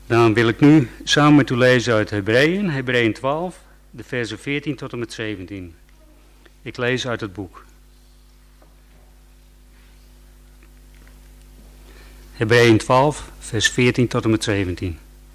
Dan wil ik nu samen met u lezen uit Hebreeën 12, de versen 14 tot en met 17. Ik lees uit het boek. Hebreeën 12, vers 14 tot en met 17.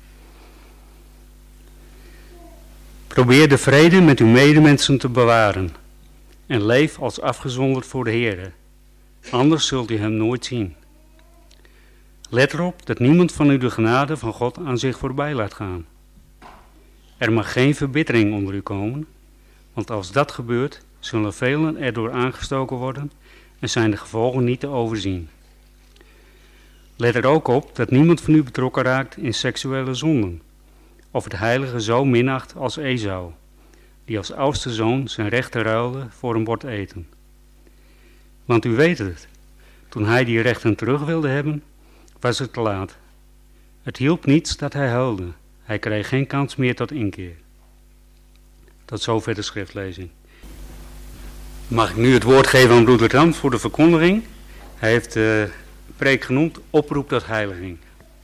Probeer de vrede met uw medemensen te bewaren en leef als afgezonderd voor de Heere, anders zult u hem nooit zien. Let erop dat niemand van u de genade van God aan zich voorbij laat gaan. Er mag geen verbittering onder u komen, want als dat gebeurt, zullen velen erdoor aangestoken worden en zijn de gevolgen niet te overzien. Let er ook op dat niemand van u betrokken raakt in seksuele zonden, of het heilige zo minacht als Esau, die als oudste zoon zijn rechten ruilde voor een bord eten. Want u weet het, toen hij die rechten terug wilde hebben, was het te laat. Het hielp niets dat hij huilde, hij kreeg geen kans meer tot inkeer. Tot zover de schriftlezing. Mag ik nu het woord geven aan broeder Ram voor de verkondiging? Hij heeft de preek genoemd, oproep tot heiliging.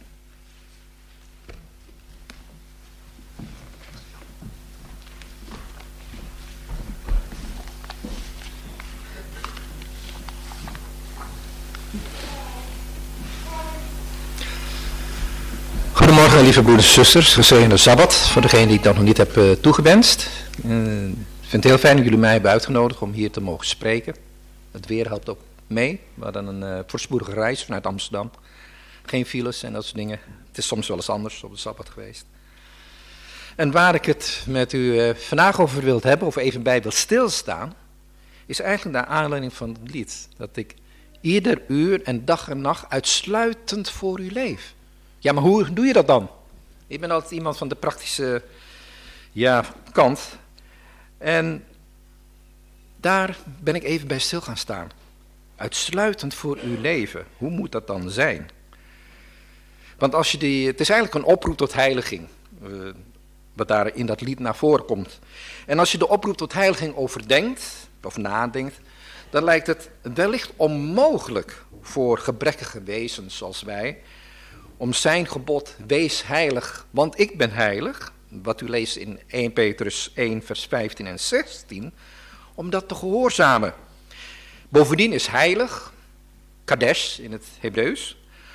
Goedemorgen lieve broeders en zusters, gezegende Sabbat voor degene die ik dat nog niet heb toegewenst. Ik vind het heel fijn dat jullie mij hebben uitgenodigd om hier te mogen spreken. Het weer helpt ook mee. We hadden een voorspoedige reis vanuit Amsterdam. Geen files en dat soort dingen. Het is soms wel eens anders op de Sabbat geweest. En waar ik het met u vandaag over wil hebben, of even bij wil stilstaan, is eigenlijk naar aanleiding van het lied. Dat ik ieder uur en dag en nacht uitsluitend voor u leef. Ja, maar hoe doe je dat dan? Ik ben altijd iemand van de praktische kant. En daar ben ik even bij stil gaan staan. Uitsluitend voor uw leven. Hoe moet dat dan zijn? Want als je het is eigenlijk een oproep tot heiliging. Wat daar in dat lied naar voren komt. En als je de oproep tot heiliging overdenkt, of nadenkt, dan lijkt het wellicht onmogelijk voor gebrekkige wezens zoals wij, om zijn gebod, wees heilig, want ik ben heilig, wat u leest in 1 Petrus 1 vers 15 en 16, om dat te gehoorzamen. Bovendien is heilig, kadesh in het Hebreeuws,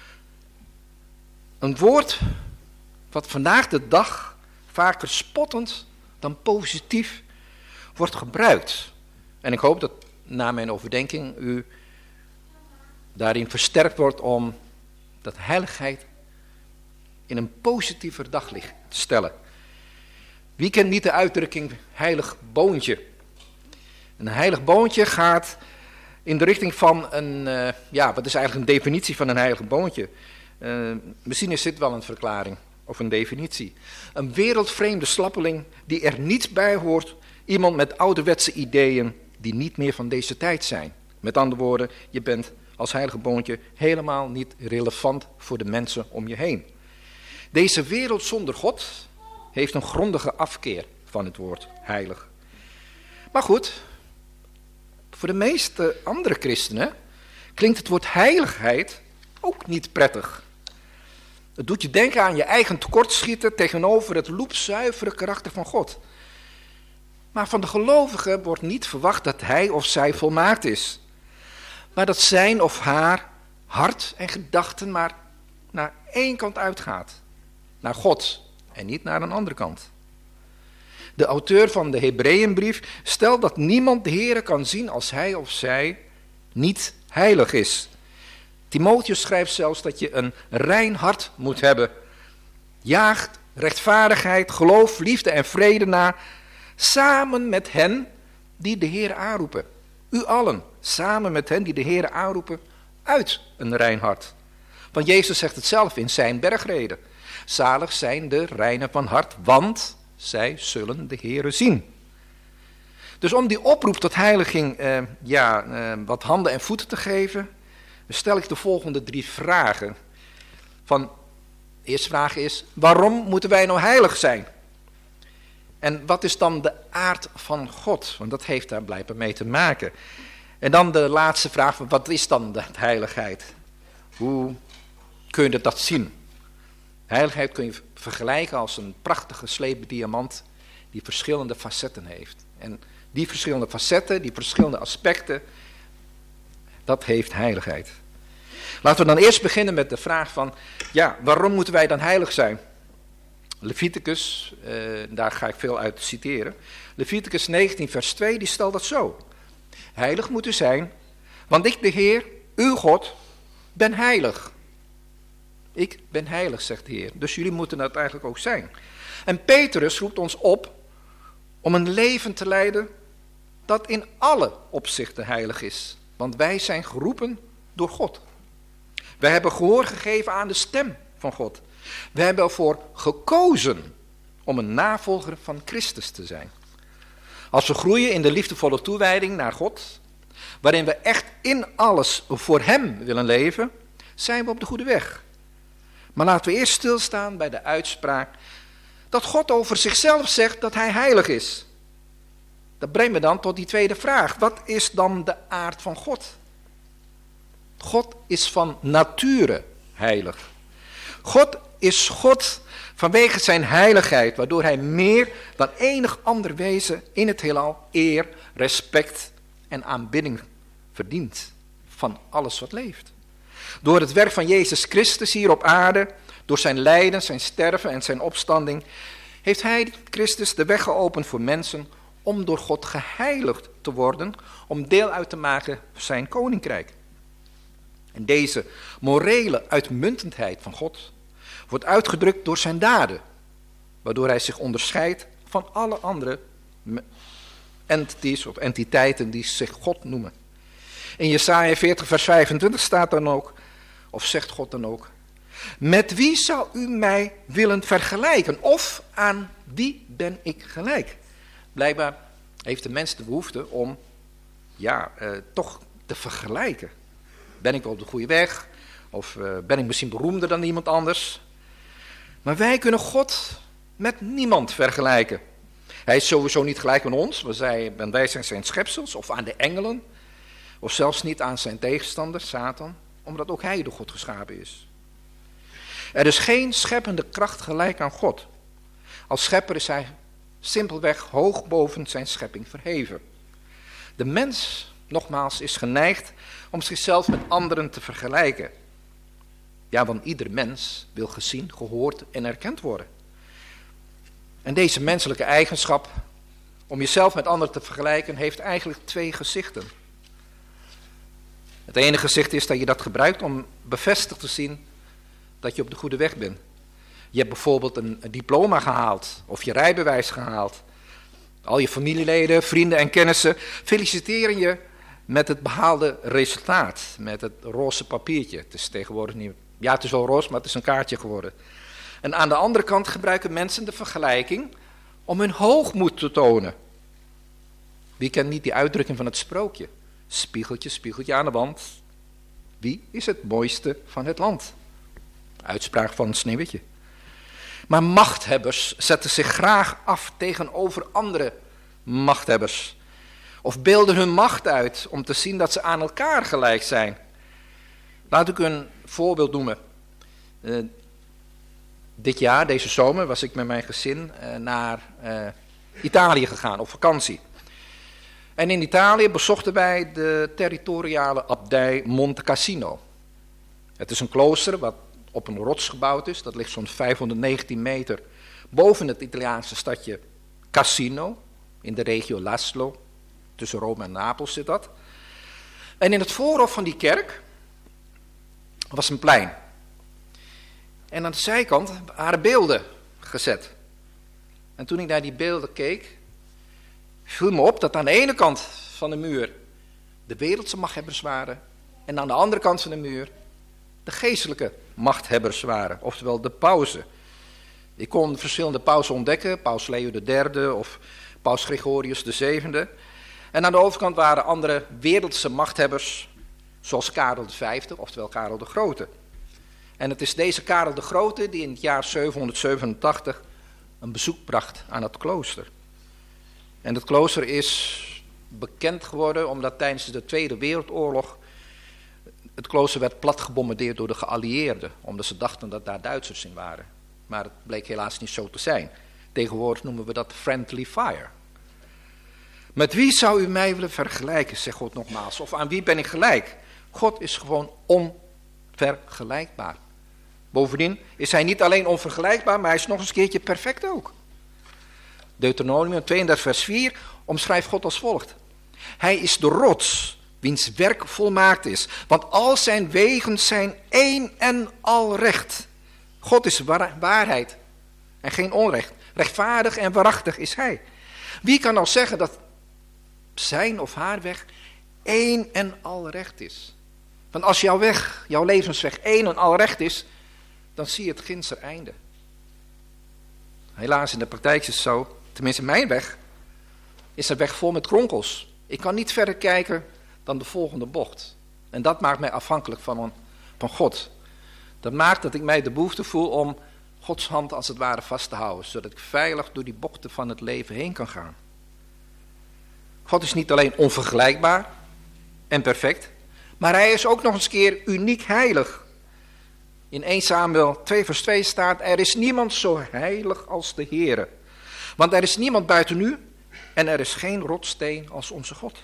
een woord wat vandaag de dag vaker spottend dan positief wordt gebruikt. En ik hoop dat na mijn overdenking u daarin versterkt wordt om dat heiligheid in een positiever daglicht te stellen. Wie kent niet de uitdrukking heilig boontje? Een heilig boontje gaat in de richting van wat is eigenlijk een definitie van een heilig boontje? Misschien is dit wel een verklaring of een definitie. Een wereldvreemde slappeling die er niet bij hoort, iemand met ouderwetse ideeën die niet meer van deze tijd zijn. Met andere woorden, je bent als heilige boontje helemaal niet relevant voor de mensen om je heen. Deze wereld zonder God heeft een grondige afkeer van het woord heilig. Maar goed, voor de meeste andere christenen klinkt het woord heiligheid ook niet prettig. Het doet je denken aan je eigen tekortschieten tegenover het loepzuivere karakter van God. Maar van de gelovige wordt niet verwacht dat hij of zij volmaakt is. Maar dat zijn of haar hart en gedachten maar naar één kant uitgaat. Naar God en niet naar een andere kant. De auteur van de Hebreeënbrief stelt dat niemand de Heere kan zien als hij of zij niet heilig is. Timotheus schrijft zelfs dat je een rein hart moet hebben. Jaagt rechtvaardigheid, geloof, liefde en vrede na, samen met hen die de Heere aanroepen. U allen, samen met hen die de Heere aanroepen, uit een rein hart. Want Jezus zegt het zelf in zijn bergreden. Zalig zijn de reinen van hart, want zij zullen de Heere zien. Dus om die oproep tot heiliging wat handen en voeten te geven, stel ik de volgende 3 vragen. De eerste vraag is, waarom moeten wij nou heilig zijn? En wat is dan de aard van God? Want dat heeft daar blijkbaar mee te maken. En dan de laatste vraag, wat is dan de heiligheid? Hoe kun je dat zien? Heiligheid kun je vergelijken als een prachtig geslepen diamant die verschillende facetten heeft. En die verschillende facetten, die verschillende aspecten, dat heeft heiligheid. Laten we dan eerst beginnen met de vraag van, ja, waarom moeten wij dan heilig zijn? Leviticus, daar ga ik veel uit citeren. Leviticus 19 vers 2, die stelt dat zo. Heilig moet u zijn, want ik de Heer, uw God, ben heilig. Ik ben heilig, zegt de Heer. Dus jullie moeten dat eigenlijk ook zijn. En Petrus roept ons op om een leven te leiden dat in alle opzichten heilig is. Want wij zijn geroepen door God. Wij hebben gehoor gegeven aan de stem van God. We hebben ervoor gekozen om een navolger van Christus te zijn. Als we groeien in de liefdevolle toewijding naar God, waarin we echt in alles voor Hem willen leven, zijn we op de goede weg. Maar laten we eerst stilstaan bij de uitspraak dat God over zichzelf zegt dat Hij heilig is. Dat brengt me dan tot die tweede vraag. Wat is dan de aard van God? God is van nature heilig. God is God vanwege zijn heiligheid, waardoor hij meer dan enig ander wezen in het heelal eer, respect en aanbidding verdient van alles wat leeft. Door het werk van Jezus Christus hier op aarde, door zijn lijden, zijn sterven en zijn opstanding, heeft hij, Christus, de weg geopend voor mensen om door God geheiligd te worden, om deel uit te maken van zijn koninkrijk. En deze morele uitmuntendheid van God wordt uitgedrukt door zijn daden, waardoor hij zich onderscheidt van alle andere entities of entiteiten die zich God noemen. In Jesaja 40 vers 25 staat dan ook, of zegt God dan ook, met wie zou u mij willen vergelijken? Of aan wie ben ik gelijk? Blijkbaar heeft de mens de behoefte om toch te vergelijken. Ben ik wel op de goede weg? Of ben ik misschien beroemder dan iemand anders? Maar wij kunnen God met niemand vergelijken. Hij is sowieso niet gelijk aan ons, want wij zijn zijn schepsels, of aan de engelen, of zelfs niet aan zijn tegenstander, Satan, omdat ook hij door God geschapen is. Er is geen scheppende kracht gelijk aan God. Als schepper is hij simpelweg hoog boven zijn schepping verheven. De mens, nogmaals, is geneigd om zichzelf met anderen te vergelijken. Ja, want ieder mens wil gezien, gehoord en erkend worden. En deze menselijke eigenschap, om jezelf met anderen te vergelijken, heeft eigenlijk twee gezichten. Het ene gezicht is dat je dat gebruikt om bevestigd te zien dat je op de goede weg bent. Je hebt bijvoorbeeld een diploma gehaald of je rijbewijs gehaald. Al je familieleden, vrienden en kennissen feliciteren je met het behaalde resultaat, met het roze papiertje. Het is tegenwoordig niet, ja het is wel roze, maar het is een kaartje geworden. En aan de andere kant gebruiken mensen de vergelijking om hun hoogmoed te tonen. Wie kent niet die uitdrukking van het sprookje? Spiegeltje, spiegeltje aan de wand. Wie is het mooiste van het land? Uitspraak van Sneeuwwitje. Maar machthebbers zetten zich graag af tegenover andere machthebbers. Of beelden hun macht uit om te zien dat ze aan elkaar gelijk zijn. Laat ik een voorbeeld noemen. Dit jaar, deze zomer, was ik met mijn gezin naar Italië gegaan op vakantie. En in Italië bezochten wij de territoriale abdij Monte Cassino. Het is een klooster wat op een rots gebouwd is. Dat ligt zo'n 519 meter boven het Italiaanse stadje Cassino, in de regio Laszlo. Tussen Rome en Napels zit dat. En in het voorhof van die kerk was een plein. En aan de zijkant waren beelden gezet. En toen ik naar die beelden keek, viel me op dat aan de ene kant van de muur de wereldse machthebbers waren. En aan de andere kant van de muur de geestelijke machthebbers waren. Oftewel de pausen. Ik kon verschillende pausen ontdekken. Paus Leo III of Paus Gregorius VII. En aan de overkant waren andere wereldse machthebbers. Zoals Karel V, oftewel Karel de Grote. En het is deze Karel de Grote die in het jaar 787 een bezoek bracht aan het klooster. En het klooster is bekend geworden omdat tijdens de Tweede Wereldoorlog Het klooster werd plat gebombardeerd door de geallieerden, omdat ze dachten dat daar Duitsers in waren. Maar het bleek helaas niet zo te zijn. Tegenwoordig noemen we dat friendly fire. Met wie zou u mij willen vergelijken, zegt God nogmaals. Of aan wie ben ik gelijk? God is gewoon onvergelijkbaar. Bovendien is hij niet alleen onvergelijkbaar, maar hij is nog eens een keertje perfect ook. Deuteronomium 32 vers 4 omschrijft God als volgt. Hij is de rots, wiens werk volmaakt is. Want al zijn wegen zijn één en al recht. God is waarheid en geen onrecht. Rechtvaardig en waarachtig is hij. Wie kan nou zeggen dat zijn of haar weg één en al recht is? Want als jouw weg, jouw levensweg één en al recht is, dan zie je het ginds einde. Helaas in de praktijk is het zo, tenminste mijn weg, is een weg vol met kronkels. Ik kan niet verder kijken dan de volgende bocht. En dat maakt mij afhankelijk van God. Dat maakt dat ik mij de behoefte voel om Gods hand als het ware vast te houden, zodat ik veilig door die bochten van het leven heen kan gaan. God is niet alleen onvergelijkbaar en perfect, maar hij is ook nog eens keer uniek heilig. In 1 Samuel 2 vers 2 staat, er is niemand zo heilig als de Heere. Want er is niemand buiten u en er is geen rotssteen als onze God.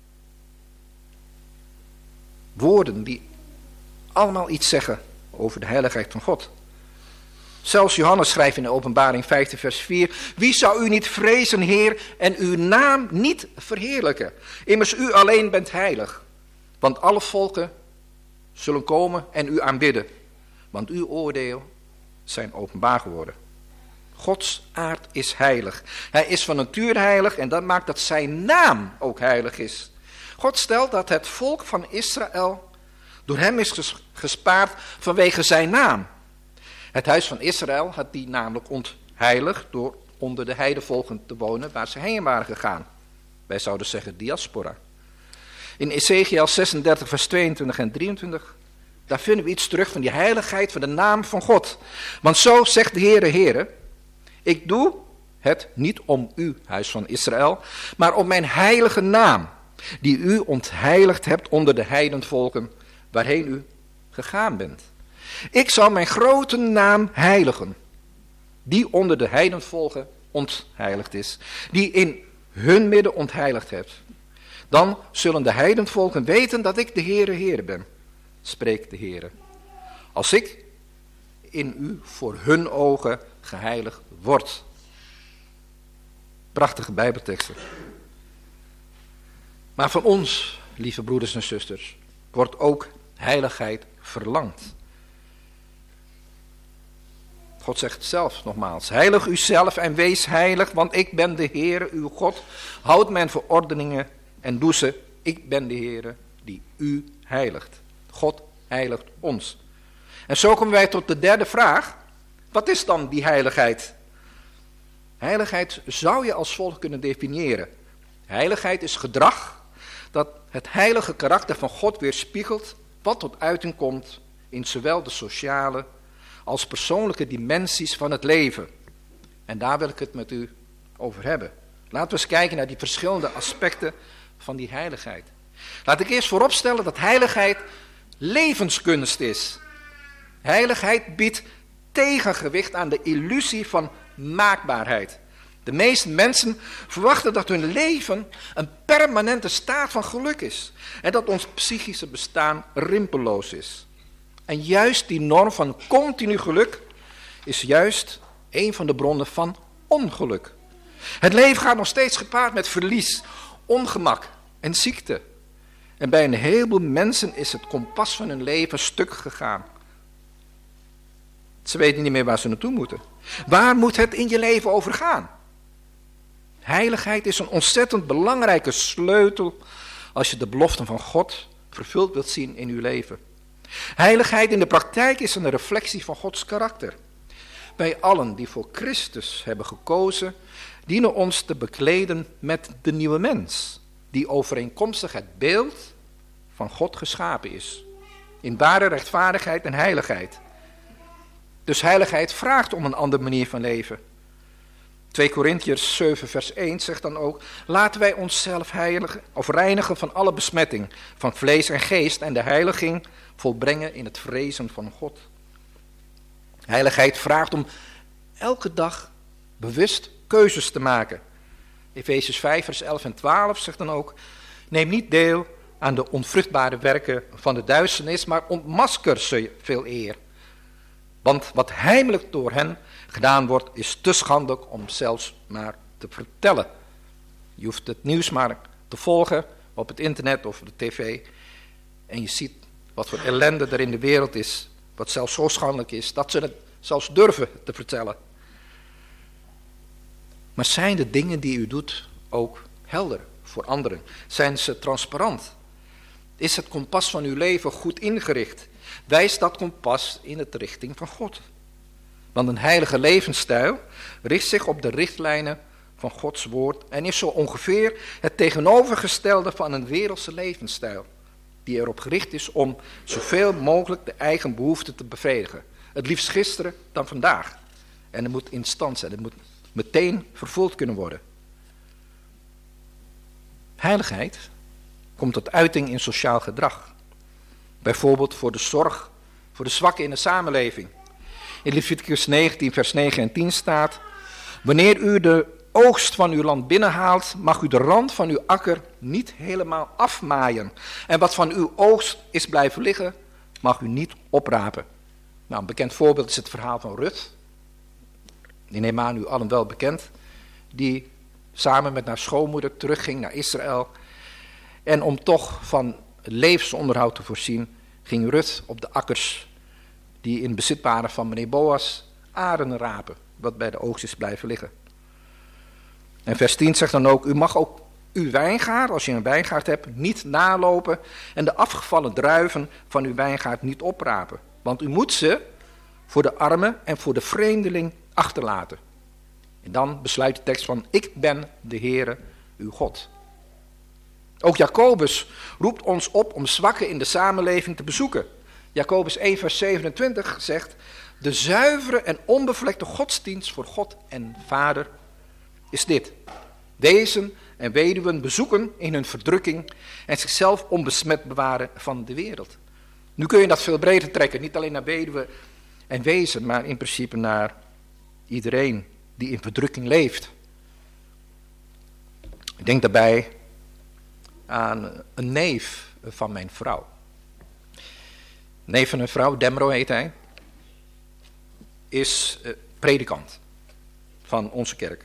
Woorden die allemaal iets zeggen over de heiligheid van God. Zelfs Johannes schrijft in de Openbaring 15 vers 4, wie zou u niet vrezen, Heer, en uw naam niet verheerlijken? Immers u alleen bent heilig, want alle volken zullen komen en u aanbidden. Want uw oordeel zijn openbaar geworden. Gods aard is heilig. Hij is van nature heilig en dat maakt dat zijn naam ook heilig is. God stelt dat het volk van Israël door hem is gespaard vanwege zijn naam. Het huis van Israël had die namelijk ontheiligd door onder de heidevolken te wonen waar ze heen waren gegaan. Wij zouden zeggen diaspora. In Ezekiel 36 vers 22 en 23... daar vinden we iets terug van die heiligheid van de naam van God. Want zo zegt de Heere, Heere, ik doe het niet om u, huis van Israël, maar om mijn heilige naam, die u ontheiligd hebt onder de heidenvolken, waarheen u gegaan bent. Ik zal mijn grote naam heiligen, die onder de heidenvolken ontheiligd is, die in hun midden ontheiligd hebt. Dan zullen de heidenvolken weten dat ik de Heere, Heere ben, spreekt de Heere. Als ik in u voor hun ogen geheiligd word. Prachtige Bijbelteksten. Maar van ons, lieve broeders en zusters, wordt ook heiligheid verlangd. God zegt zelf nogmaals, heilig uzelf en wees heilig, want ik ben de Heere uw God. Houd mijn verordeningen en doe ze. Ik ben de Heere die u heiligt. God heiligt ons. En zo komen wij tot de derde vraag. Wat is dan die heiligheid? Heiligheid zou je als volgt kunnen definiëren. Heiligheid is gedrag dat het heilige karakter van God weerspiegelt, wat tot uiting komt in zowel de sociale als persoonlijke dimensies van het leven. En daar wil ik het met u over hebben. Laten we eens kijken naar die verschillende aspecten van die heiligheid. Laat ik eerst vooropstellen dat heiligheid levenskunst is. Heiligheid biedt tegengewicht aan de illusie van maakbaarheid. De meeste mensen verwachten dat hun leven een permanente staat van geluk is. En dat ons psychische bestaan rimpelloos is. En juist die norm van continu geluk is juist een van de bronnen van ongeluk. Het leven gaat nog steeds gepaard met verlies, ongemak en ziekte. En bij een heleboel mensen is het kompas van hun leven stuk gegaan. Ze weten niet meer waar ze naartoe moeten. Waar moet het in je leven over gaan? Heiligheid is een ontzettend belangrijke sleutel als je de beloften van God vervuld wilt zien in uw leven. Heiligheid in de praktijk is een reflectie van Gods karakter. Wij allen die voor Christus hebben gekozen, dienen ons te bekleden met de nieuwe mens, die overeenkomstig het beeld van God geschapen is. In ware rechtvaardigheid en heiligheid. Dus heiligheid vraagt om een andere manier van leven. 2 Korintiërs 7 vers 1 zegt dan ook: laten wij onszelf heiligen of reinigen van alle besmetting van vlees en geest en de heiliging volbrengen in het vrezen van God. Heiligheid vraagt om elke dag bewust keuzes te maken. Efesiërs 5 vers 11 en 12 zegt dan ook: neem niet deel aan de onvruchtbare werken van de duisternis, maar ontmasker ze veel eer. Want wat heimelijk door hen gedaan wordt, is te schandelijk om zelfs maar te vertellen. Je hoeft het nieuws maar te volgen op het internet of de tv. En je ziet wat voor ellende er in de wereld is. Wat zelfs zo schandelijk is, dat ze het zelfs durven te vertellen. Maar zijn de dingen die u doet ook helder voor anderen? Zijn ze transparant? Is het kompas van uw leven goed ingericht? Wijst dat kompas in de richting van God? Want een heilige levensstijl richt zich op de richtlijnen van Gods woord en is zo ongeveer het tegenovergestelde van een wereldse levensstijl, die erop gericht is om zoveel mogelijk de eigen behoeften te bevredigen. Het liefst gisteren dan vandaag. En het moet instant zijn, het moet meteen vervuld kunnen worden. Heiligheid komt tot uiting in sociaal gedrag. Bijvoorbeeld voor de zorg voor de zwakken in de samenleving. In Leviticus 19 vers 9 en 10 staat: wanneer u de oogst van uw land binnenhaalt, mag u de rand van uw akker niet helemaal afmaaien. En wat van uw oogst is blijven liggen, mag u niet oprapen. Nou, een bekend voorbeeld is het verhaal van Rut. Die neem aan u allen wel bekend. Die samen met haar schoonmoeder terugging naar Israël. En om toch van levensonderhoud te voorzien, ging Rut op de akkers die in bezit waren van meneer Boas aren rapen, wat bij de oogst is blijven liggen. En vers 10 zegt dan ook: u mag ook uw wijngaard, als je een wijngaard hebt, niet nalopen en de afgevallen druiven van uw wijngaard niet oprapen. Want u moet ze voor de armen en voor de vreemdeling achterlaten. En dan besluit de tekst van: ik ben de Heere, uw God. Ook Jacobus roept ons op om zwakken in de samenleving te bezoeken. Jacobus 1 vers 27 zegt: de zuivere en onbevlekte godsdienst voor God en Vader is dit: wezen en weduwen bezoeken in hun verdrukking en zichzelf onbesmet bewaren van de wereld. Nu kun je dat veel breder trekken, niet alleen naar weduwen en wezen, maar in principe naar iedereen die in verdrukking leeft. Ik denk daarbij aan een neef van mijn vrouw. Neef van een vrouw, Demro heet hij, is predikant van onze kerk.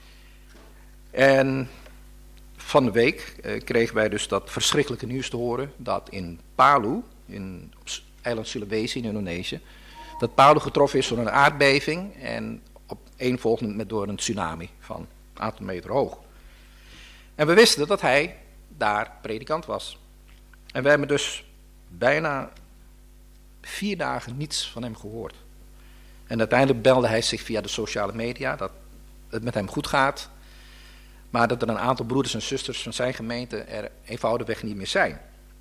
En van de week kregen wij dus dat verschrikkelijke nieuws te horen dat in Palu, op eiland Sulawesi in Indonesië, dat Palu getroffen is door een aardbeving en opeenvolgend door een tsunami van een aantal meter hoog. En we wisten dat hij daar predikant was. En we hebben dus bijna 4 dagen niets van hem gehoord. En uiteindelijk belde hij zich via de sociale media dat het met hem goed gaat, maar dat er een aantal broeders en zusters van zijn gemeente er eenvoudigweg niet meer zijn.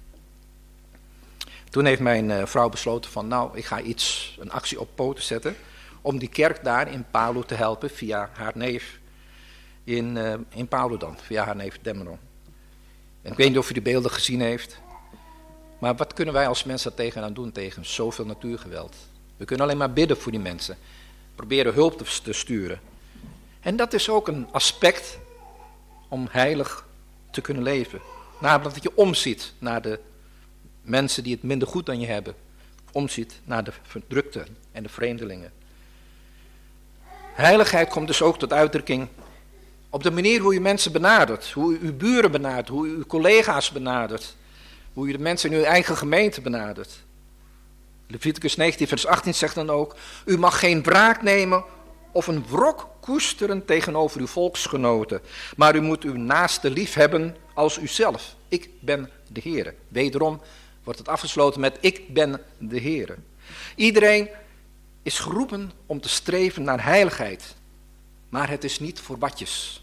Toen heeft mijn vrouw besloten van nou, ik ga een actie op poten zetten om die kerk daar in Palu te helpen via haar neef in Palu dan, via haar neef Demro. En ik weet niet of u de beelden gezien heeft, maar wat kunnen wij als mensen daar tegenaan doen tegen zoveel natuurgeweld? We kunnen alleen maar bidden voor die mensen, proberen hulp te sturen. En dat is ook een aspect om heilig te kunnen leven. Namelijk dat je omziet naar de mensen die het minder goed dan je hebben. Omziet naar de verdrukten en de vreemdelingen. Heiligheid komt dus ook tot uitdrukking op de manier hoe je mensen benadert. Hoe u uw buren benadert, hoe u uw collega's benadert. Hoe u de mensen in uw eigen gemeente benadert. Leviticus 19 vers 18 zegt dan ook: u mag geen wraak nemen of een wrok koesteren tegenover uw volksgenoten. Maar u moet uw naaste lief hebben als uzelf. Ik ben de Heere. Wederom wordt het afgesloten met: ik ben de Heere. Iedereen is geroepen om te streven naar heiligheid. Maar het is niet voor watjes.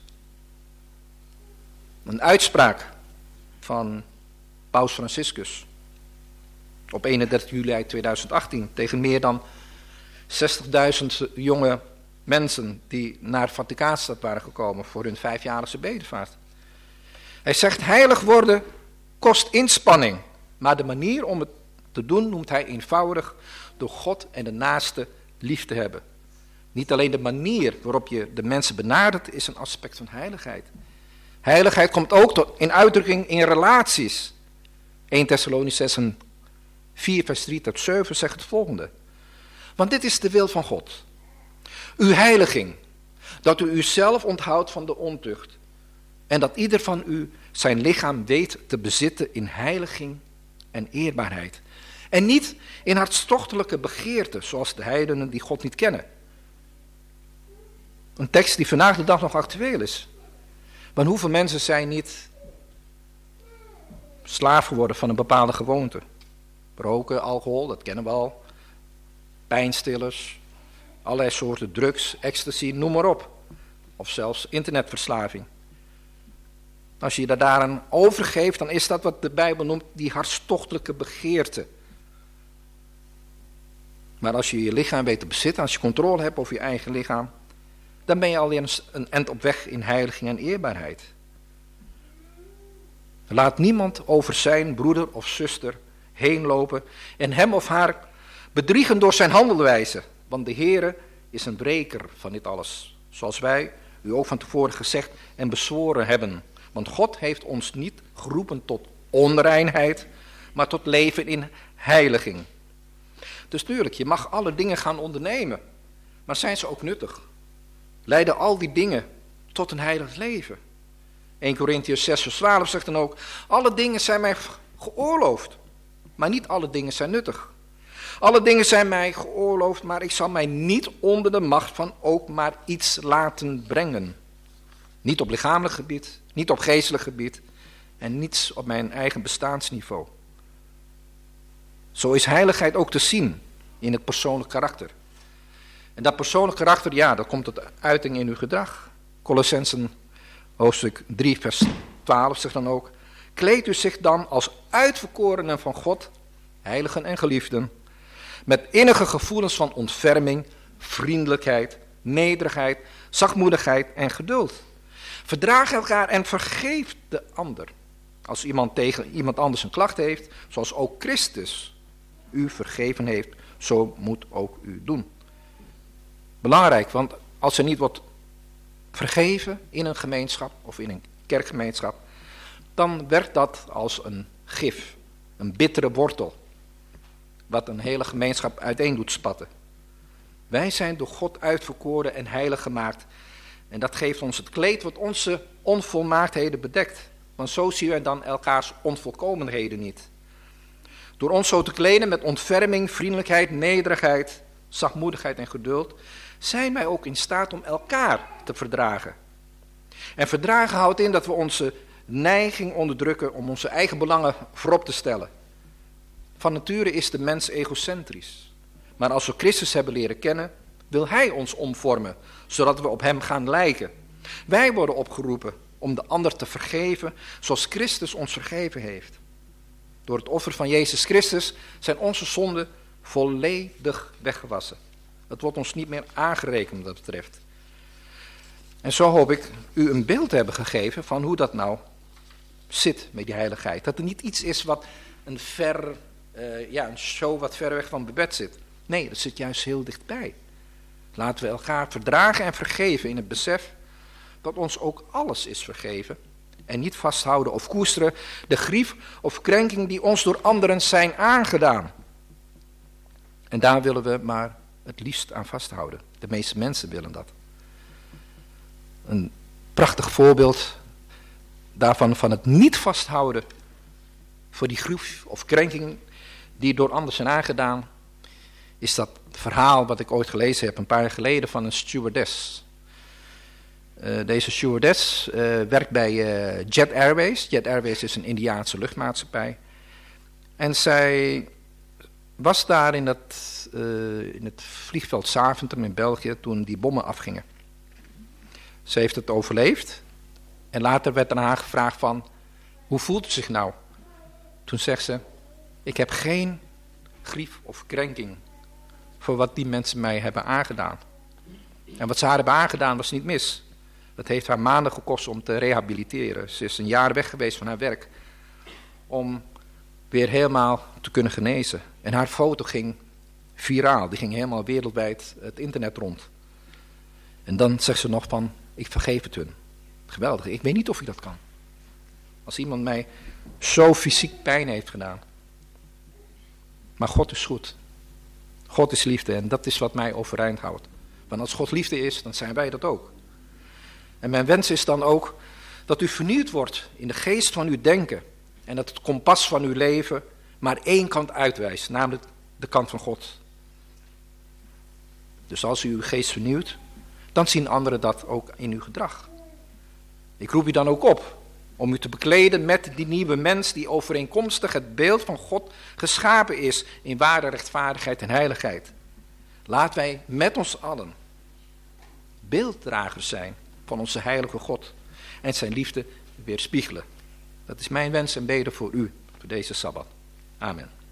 Een uitspraak van Paus Franciscus op 31 juli 2018 tegen meer dan 60.000 jonge mensen die naar Vaticaanstad waren gekomen voor hun 5-jarige bedevaart. Hij zegt, heilig worden kost inspanning, maar de manier om het te doen noemt hij eenvoudig door God en de naaste lief te hebben. Niet alleen de manier waarop je de mensen benadert is een aspect van heiligheid. Heiligheid komt ook tot in uitdrukking in relaties. 1 Thessalonicenzen 4 vers 3 tot 7 zegt het volgende. Want dit is de wil van God. Uw heiliging, dat u uzelf onthoudt van de ontucht. En dat ieder van u zijn lichaam weet te bezitten in heiliging en eerbaarheid. En niet in hartstochtelijke begeerte, zoals de heidenen die God niet kennen. Een tekst die vandaag de dag nog actueel is. Want hoeveel mensen zijn niet slaaf geworden van een bepaalde gewoonte? Roken, alcohol, dat kennen we al. Pijnstillers, allerlei soorten drugs, ecstasy, noem maar op. Of zelfs internetverslaving. Als je je daaraan overgeeft, dan is dat wat de Bijbel noemt die hartstochtelijke begeerte. Maar als je je lichaam weet te bezitten, als je controle hebt over je eigen lichaam, dan ben je alweer een end op weg in heiliging en eerbaarheid. Laat niemand over zijn broeder of zuster heen lopen en hem of haar bedriegen door zijn handelwijze. Want de Heere is een breker van dit alles. Zoals wij u ook van tevoren gezegd en bezworen hebben. Want God heeft ons niet geroepen tot onreinheid, maar tot leven in heiliging. Dus tuurlijk, je mag alle dingen gaan ondernemen. Maar zijn ze ook nuttig? Leiden al die dingen tot een heilig leven? 1 Korintiërs 6 vers 12 zegt dan ook, alle dingen zijn mij geoorloofd, maar niet alle dingen zijn nuttig. Alle dingen zijn mij geoorloofd, maar ik zal mij niet onder de macht van ook maar iets laten brengen. Niet op lichamelijk gebied, niet op geestelijk gebied en niets op mijn eigen bestaansniveau. Zo is heiligheid ook te zien in het persoonlijk karakter. En dat persoonlijk karakter, ja, dat komt tot uiting in uw gedrag. Colossenzen hoofdstuk 3 vers 12 zegt dan ook, kleed u zich dan als uitverkorenen van God, heiligen en geliefden, met innige gevoelens van ontferming, vriendelijkheid, nederigheid, zachtmoedigheid en geduld. Verdraag elkaar en vergeef de ander. Als iemand tegen iemand anders een klacht heeft, zoals ook Christus u vergeven heeft, zo moet ook u doen. Belangrijk, want als er niet wordt vergeven in een gemeenschap of in een kerkgemeenschap, dan werkt dat als een gif, een bittere wortel, wat een hele gemeenschap uiteen doet spatten. Wij zijn door God uitverkoren en heilig gemaakt. En dat geeft ons het kleed wat onze onvolmaaktheden bedekt. Want zo zien wij dan elkaars onvolkomenheden niet. Door ons zo te kleden met ontferming, vriendelijkheid, nederigheid, zachtmoedigheid en geduld, zijn wij ook in staat om elkaar te verdragen. En verdragen houdt in dat we onze neiging onderdrukken om onze eigen belangen voorop te stellen. Van nature is de mens egocentrisch. Maar als we Christus hebben leren kennen, wil Hij ons omvormen, zodat we op Hem gaan lijken. Wij worden opgeroepen om de ander te vergeven, zoals Christus ons vergeven heeft. Door het offer van Jezus Christus zijn onze zonden volledig weggewassen. Het wordt ons niet meer aangerekend wat dat betreft. En zo hoop ik u een beeld te hebben gegeven van hoe dat nou zit met die heiligheid. Dat er niet iets is wat een show wat ver weg van mijn bed zit. Nee, dat zit juist heel dichtbij. Laten we elkaar verdragen en vergeven in het besef dat ons ook alles is vergeven. En niet vasthouden of koesteren de grief of krenking die ons door anderen zijn aangedaan. En daar willen we maar het liefst aan vasthouden. De meeste mensen willen dat. Een prachtig voorbeeld daarvan van het niet vasthouden voor die grief of krenking die door anderen zijn aangedaan, is dat verhaal wat ik ooit gelezen heb een paar jaar geleden van een stewardess. Deze stewardess werkt bij Jet Airways. Jet Airways is een Indiaanse luchtmaatschappij. En zij was daar in het vliegveld Zaventem in België toen die bommen afgingen. Ze heeft het overleefd. En later werd aan haar gevraagd van, hoe voelt het zich nou? Toen zegt ze, ik heb geen grief of krenking voor wat die mensen mij hebben aangedaan. En wat ze haar hebben aangedaan was niet mis. Dat heeft haar maanden gekost om te rehabiliteren. Ze is een jaar weg geweest van haar werk om weer helemaal te kunnen genezen. En haar foto ging viraal, die ging helemaal wereldwijd het internet rond. En dan zegt ze nog van, ik vergeef het hun. Geweldig, ik weet niet of ik dat kan. Als iemand mij zo fysiek pijn heeft gedaan. Maar God is goed. God is liefde en dat is wat mij overeind houdt. Want als God liefde is, dan zijn wij dat ook. En mijn wens is dan ook dat u vernieuwd wordt in de geest van uw denken. En dat het kompas van uw leven maar één kant uitwijst, namelijk de kant van God. Dus als u uw geest vernieuwt, dan zien anderen dat ook in uw gedrag. Ik roep u dan ook op om u te bekleden met die nieuwe mens die overeenkomstig het beeld van God geschapen is in ware rechtvaardigheid en heiligheid. Laten wij met ons allen beelddragers zijn van onze heilige God en zijn liefde weerspiegelen. Dat is mijn wens en bede voor u, voor deze Sabbat. Amen.